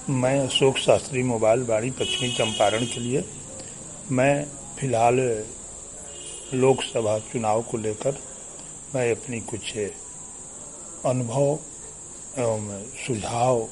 मैं अशोक शास्त्री मोबाइल बाड़ी पश्चिमी चंपारण के लिए मैं फिलहाल लोकसभा चुनाव को लेकर मैं अपनी कुछ अनुभव एवं सुझाव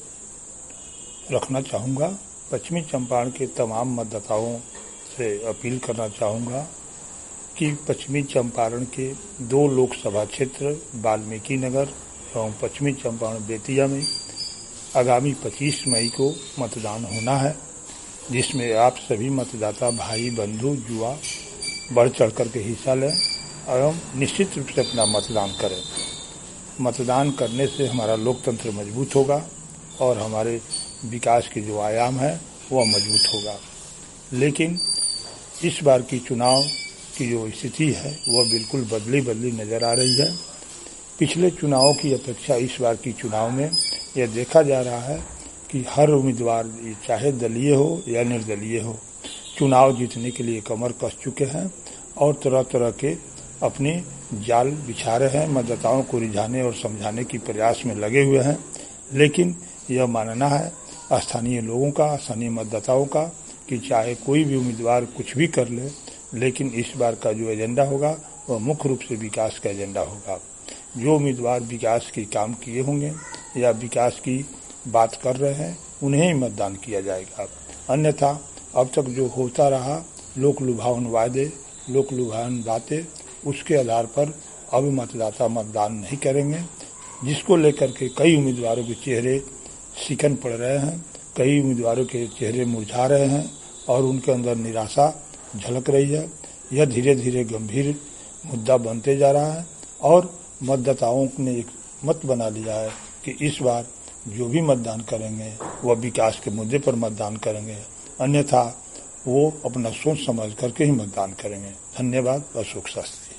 रखना चाहूँगा। पश्चिमी चंपारण के तमाम मतदाताओं से अपील करना चाहूँगा कि पश्चिमी चंपारण के 2 लोकसभा क्षेत्र वाल्मीकि नगर एवं पश्चिमी चंपारण बेतिया में आगामी 25 मई को मतदान होना है, जिसमें आप सभी मतदाता भाई बंधु युवा बढ़ चढ़ कर के हिस्सा लें एवं निश्चित रूप से अपना मतदान करें। मतदान करने से हमारा लोकतंत्र मजबूत होगा और हमारे विकास के जो आयाम है वह मजबूत होगा। लेकिन इस बार की चुनाव की जो स्थिति है वह बिल्कुल बदली नजर आ रही है। पिछले चुनावों की अपेक्षा इस बार की चुनाव में यह देखा जा रहा है कि हर उम्मीदवार, चाहे दलीय हो या निर्दलीय हो, चुनाव जीतने के लिए कमर कस चुके हैं और तरह तरह के अपने जाल बिछा रहे हैं, मतदाताओं को रिझाने और समझाने की प्रयास में लगे हुए हैं। लेकिन यह मानना है स्थानीय लोगों का, स्थानीय मतदाताओं का कि चाहे कोई भी उम्मीदवार कुछ भी कर ले, लेकिन इस बार का जो एजेंडा होगा वह मुख्य रूप से विकास का एजेंडा होगा। जो उम्मीदवार विकास के काम किए होंगे या विकास की बात कर रहे हैं उन्हें ही मतदान किया जाएगा। अन्यथा अब तक जो होता रहा लोक लुभावन वादे, लोक लुभावन बातें, उसके आधार पर अब मतदाता मतदान नहीं करेंगे, जिसको लेकर के कई उम्मीदवारों के चेहरे सिकन पड़ रहे हैं, कई उम्मीदवारों के चेहरे मुरझा रहे हैं और उनके अंदर निराशा झलक रही है। यह धीरे धीरे गंभीर मुद्दा बनते जा रहा है और मतदाताओं ने एक मत बना लिया है कि इस बार जो भी मतदान करेंगे वह विकास के मुद्दे पर मतदान करेंगे, अन्यथा वो अपना सोच समझ करके ही मतदान करेंगे। धन्यवाद। अशोक शास्त्री।